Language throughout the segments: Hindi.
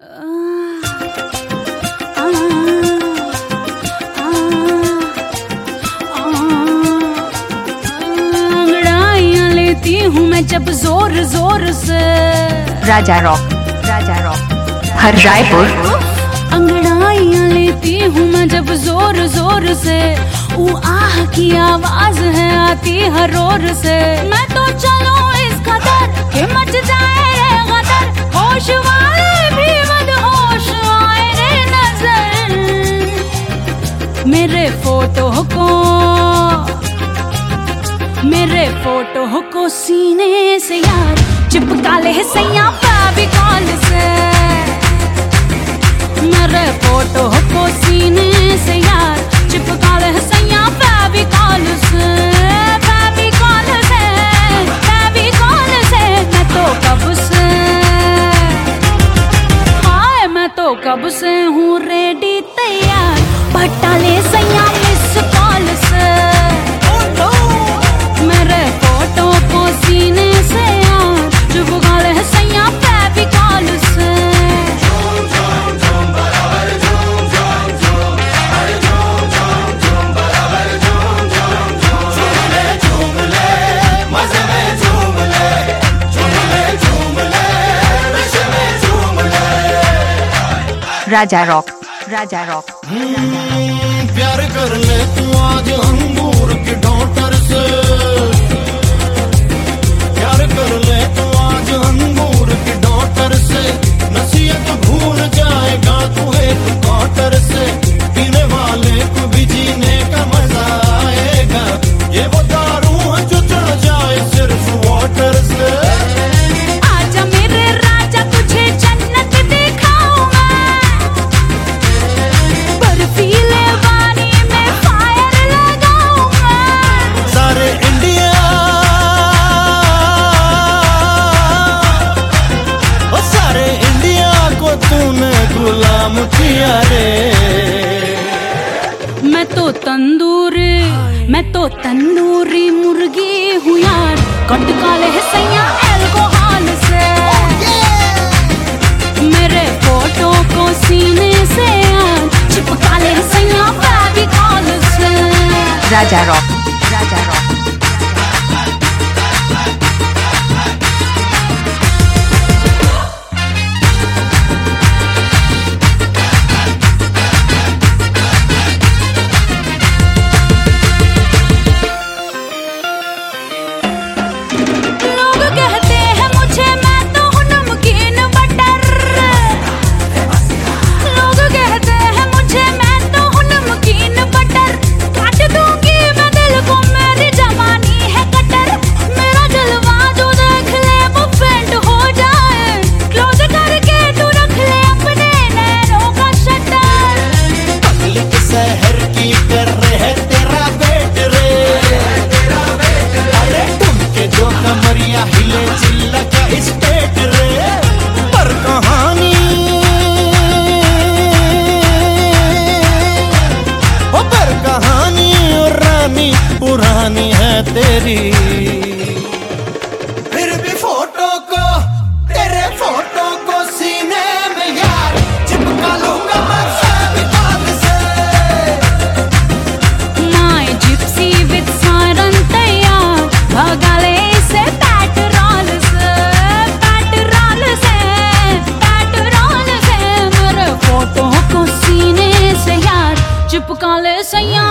अंगड़ाइयां लेती हूँ मैं जब जोर जोर से। राजा रॉक हर रायपुर। अंगड़ाइयां लेती हूँ मैं जब जोर जोर से, वो आह की आवाज है आती हर रोर से। मैं तो चलो इस कदर कि मच जाए रे गदर, होश वाले भी मदहोश आए रे नजर। मेरे फोटो को सीने से यार चिपका ले सैया फेविकॉल से। मेरे फोटो को सीने से यार चिपका ले सैया फेविकॉल से। फेविकॉल से मैं तो कब से हूँ रेडी तैयार, पटा ले सैया मिस कॉल से। मेरे फोटो को सीने से यार चिपका ले सैया फेविकॉल से। राजा रॉक प्यार कर ले तू आज अंगूर की डॉटर से। प्यार कर ले तू आज अंगूर की डॉटर से। नसीहत भूल जाएगा तू एक क्वार्टर से। पीने वाले को भी जीने का मजा आएगा, ये वो दारू है जो चढ़ जाए सिर्फ वाटर से। आजा मेरे राजा तुझे जन्नत दिखाऊं मैं, बर्फीले पानी में फायर लगाऊं मैं। सारे इंडिया को तूने गुलाम किया रे। मैं तो तंदूरी मुर्गी हूँ यार, कटका ले सैया अल्कोहल से। मेरे फोटो को सीने से यार चिपका ले सैया फेविकॉल से। राजा रॉक शहर की कर रहे तेरा बेट रे। अरे तुमके जो कमरिया हिले चिल्ला का स्टेट रे। पर कहानी और रानी पुरानी है तेरी। फिर भी तेरे फोटो को सीने में यार चिपका लूंगा मैं फेविकॉल से। My gypsy with siren तैयार, भगा ले इसे पेट्रोल से। मेरे फोटो को सीने से यार चिपका ले सैया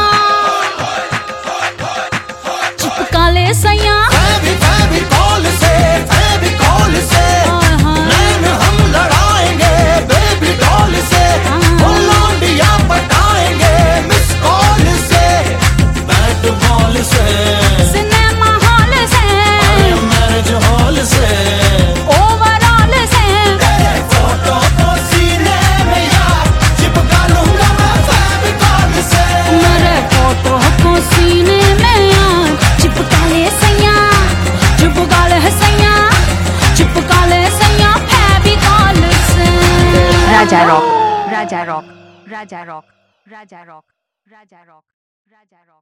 फेविकॉल से नैन हम लड़ाएंगे बेबी डॉल से। लौंडिया पटाएंगे मिस कॉल से। बैट बॉल से सिनेमा हॉल से मैरिज हॉल से ओवरऑल से। तेरे फोटो को सीने में यार चिपका लूंगा मैं फेविकॉल से। मेरे फोटो को सीने में यार चिपका ले सैया फेविकॉल से। राजा रॉक